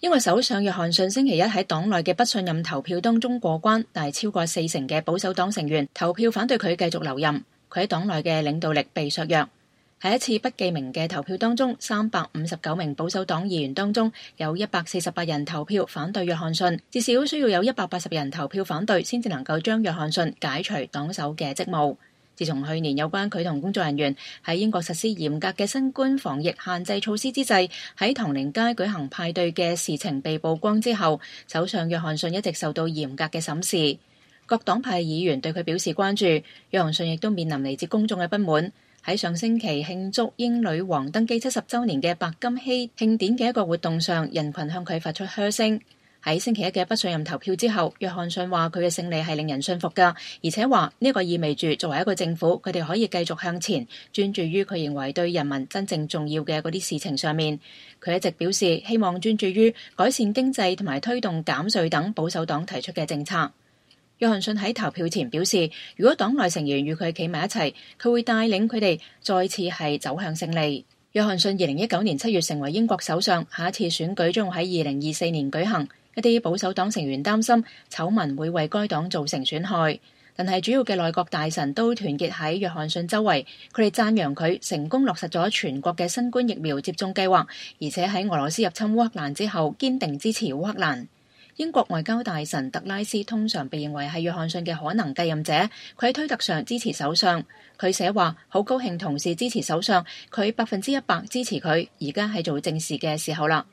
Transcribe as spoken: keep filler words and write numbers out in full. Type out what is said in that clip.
英國首相約翰遜星期一喺黨內嘅不信任投票當中過關，但係超過四成嘅保守黨成員投票反對佢繼續留任，佢喺黨內嘅領導力被削弱。喺一次不記名嘅投票當中，三百五十九名保守黨議員當中有一百四十八人投票反對約翰遜，至少需要有一百八十人投票反對先至能夠將約翰遜解除黨首嘅職務。自從去年有關佢同工作人員喺英國實施嚴格嘅新冠防疫限制措施之際喺唐寧街舉行派對嘅事情被曝光之後，首相約翰遜一直受到嚴格嘅審視。各黨派議員對佢表示關注，約翰遜亦都面臨嚟自公眾嘅不滿。喺上星期慶祝英女王登基七十週年嘅白金禧慶典嘅一個活動上，人群向佢發出噓聲。喺星期一嘅不信任投票之後，約翰遜話佢嘅勝利係令人信服㗎，而且話呢個意味住作為一個政府，佢哋可以繼續向前，專注於佢認為對人民真正重要嘅嗰啲事情上面。佢一直表示希望專注於改善經濟同埋推動減稅等保守黨提出嘅政策。約翰遜喺投票前表示，如果黨內成員與佢企埋一齊，佢會帶領佢哋再次係走向勝利。約翰遜二零一九年七月成為英國首相，下一次選舉將喺二零二四年舉行。一啲保守黨成員擔心醜聞會為該黨造成損害，但係主要嘅內閣大臣都團結喺約翰遜周圍，佢哋讚揚佢成功落實咗全國嘅新冠疫苗接種計劃，而且喺俄羅斯入侵烏克蘭之後堅定支持烏克蘭。英國外交大臣特拉斯通常被認為係約翰遜嘅可能繼任者，佢喺推特上支持首相。佢寫話好高興同事支持首相，佢百分之一百支持佢，而家係做正事嘅時候啦。